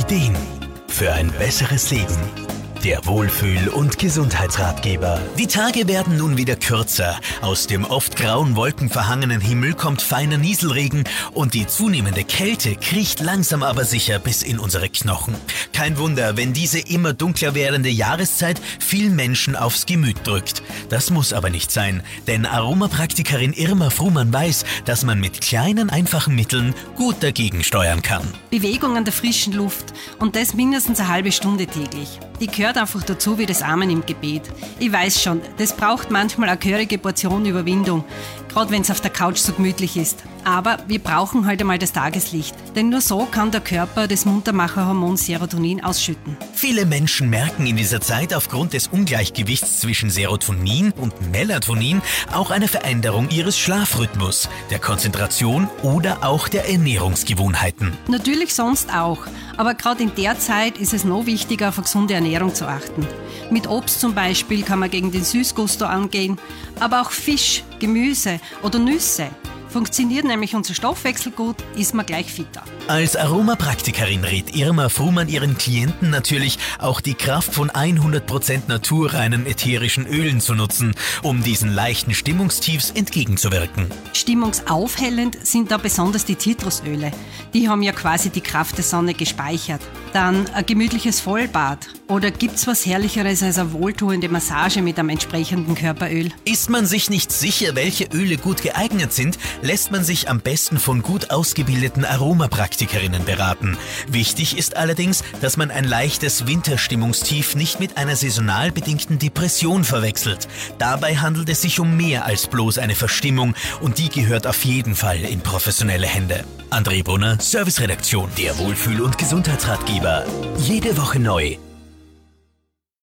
Ideen für ein besseres Leben. Der Wohlfühl- und Gesundheitsratgeber. Die Tage werden nun wieder kürzer. Aus dem oft grauen, wolkenverhangenen Himmel kommt feiner Nieselregen und die zunehmende Kälte kriecht langsam aber sicher bis in unsere Knochen. Kein Wunder, wenn diese immer dunkler werdende Jahreszeit vielen Menschen aufs Gemüt drückt. Das muss aber nicht sein, denn Aromapraktikerin Irma Frumann weiß, dass man mit kleinen, einfachen Mitteln gut dagegen steuern kann. Bewegung an der frischen Luft und das mindestens eine halbe Stunde täglich. Die gehört einfach dazu wie das Amen im Gebet. Ich weiß schon, das braucht manchmal eine gehörige Portion Überwindung, gerade wenn es auf der Couch so gemütlich ist. Aber wir brauchen halt einmal das Tageslicht, denn nur so kann der Körper das Muntermacherhormon Serotonin ausschütten. Viele Menschen merken in dieser Zeit aufgrund des Ungleichgewichts zwischen Serotonin und Melatonin auch eine Veränderung ihres Schlafrhythmus, der Konzentration oder auch der Ernährungsgewohnheiten. Natürlich sonst auch, aber gerade in der Zeit ist es noch wichtiger, auf eine gesunde Ernährung zu achten. Mit Obst zum Beispiel kann man gegen den Süßgusto angehen, aber auch Fisch, Gemüse oder Nüsse. Funktioniert nämlich unser Stoffwechsel gut, ist man gleich fitter. Als Aromapraktikerin rät Irma Frumann ihren Klienten natürlich auch die Kraft von 100% naturreinen ätherischen Ölen zu nutzen, um diesen leichten Stimmungstiefs entgegenzuwirken. Stimmungsaufhellend sind da besonders die Zitrusöle. Die haben ja quasi die Kraft der Sonne gespeichert. Dann ein gemütliches Vollbad. Oder gibt's was Herrlicheres als eine wohltuende Massage mit einem entsprechenden Körperöl? Ist man sich nicht sicher, welche Öle gut geeignet sind, lässt man sich am besten von gut ausgebildeten Aromapraktikerinnen beraten. Wichtig ist allerdings, dass man ein leichtes Winterstimmungstief nicht mit einer saisonal bedingten Depression verwechselt. Dabei handelt es sich um mehr als bloß eine Verstimmung und die gehört auf jeden Fall in professionelle Hände. André Brunner, Serviceredaktion, der Wohlfühl- und Gesundheitsratgeber. Jede Woche neu.